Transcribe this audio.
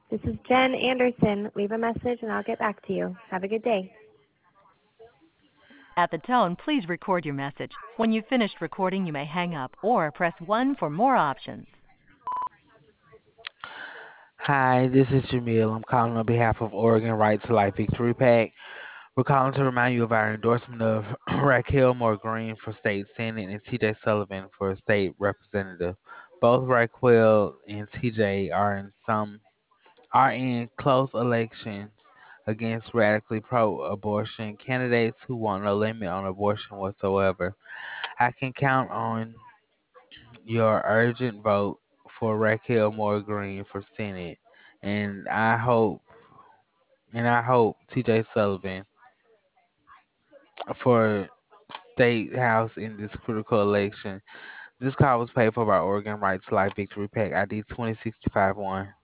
This is Jen Anderson. Leave a message and I'll get back to you. Have a good day. At the tone, please record your message. When you've finished recording, you may hang up or press 1 for more options. Hi, this is Jamil. I'm calling on behalf of Oregon Right to Life Victory PAC. We're calling to remind you of our endorsement of Raquel Moore Green for state senate and TJ Sullivan for state representative. Both Raquel and TJ are in close elections against radically pro-abortion candidates who want no limit on abortion whatsoever. I can count on your urgent vote for Raquel Moore Green for Senate, and I hope T.J. Sullivan for State House in this critical election. This call was paid for by Oregon Right to Life Victory PAC ID 2065-1.